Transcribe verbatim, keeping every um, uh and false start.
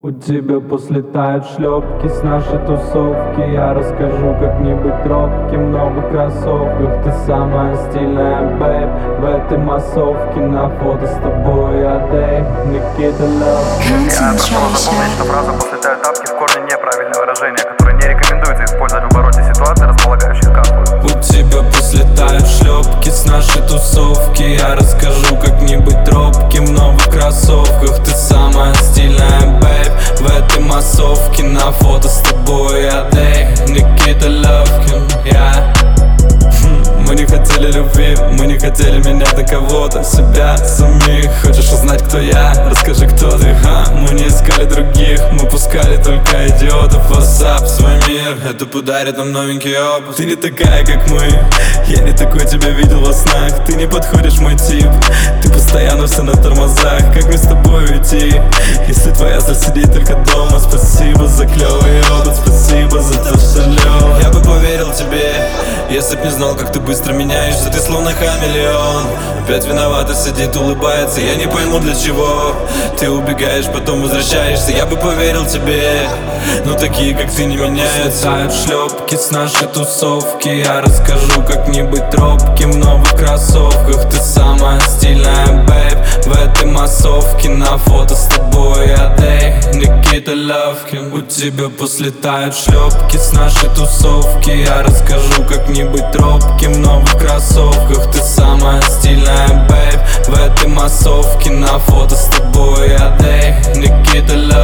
У тебя послетают шлепки с нашей тусовки. Я расскажу, как не быть робким в новых кроссовках. Ты самая стильная, бэйб, в этой массовке. На фото с тобой я Дэйв, Никита Лав. Я прошу вас запомнить, что фраза «послетают тапки» в корне неправильное выражение, которое не рекомендуется использовать в обороте ситуации, располагающих к кассу. У тебя послетают шлепки с нашей тусовки. Я расскажу, как не быть робким в новых кроссовках. Ты самая стильная, бэйб, в этой массовке. На фото с тобой я Дэйв, Никита Лавкин, я Мы не хотели любви, мы не хотели менять на кого-то, себя самих. Хочешь узнать, кто я? Расскажи, кто ты, ха? Мы не искали других, мы пускали только идиотов. WhatsApp, свой мир, это подарит нам новенький опыт. Ты не такая, как мы, я не такой тебя видел во снах. Ты не подходишь мой тип, ты постоянно все на тормозах. Как мне с тобой уйти, если твоя цель сидеть только дома? Спасибо за клевый опыт, спасибо за то, что лёг. Я бы поверил тебе, если б не знал, как ты быстро меняешься. Ты словно хамелеон, опять виновата, сидит, улыбается. Я не пойму, для чего ты убегаешь, потом возвращаешься. Я бы поверил тебе, но такие, как ты, не меняются. Слетают шлепки с нашей тусовки. Я расскажу, как не быть робким в новых кроссовках. Ты самая стильная, бэйб, в этой массовке. На фото с тобой я Дэйв, Никита Лавкин. У тебя послетают шлепки с нашей тусовки. Я расскажу, как не быть робким в новых кроссовках. Ты самая стильная, бэйб, в этой массовке. На фото с тобой я Дэйв, Никита Лавкин.